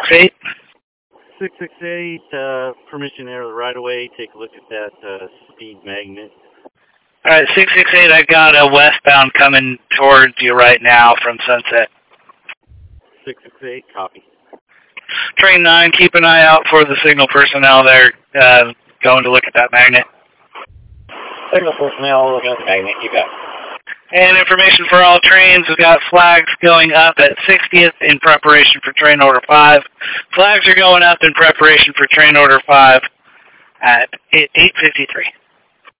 668. 668, permission to enter the right-of-way. Take a look at that speed magnet. Alright, 668, I got a westbound coming towards you right now from Sunset. 668, copy. Train 9, keep an eye out for the signal personnel there going to look at that magnet. Signal personnel, look at the magnet, you got it. And information for all trains, we've got flags going up at 60th in preparation for train order 5. Flags are going up in preparation for train order 5 at 8:53.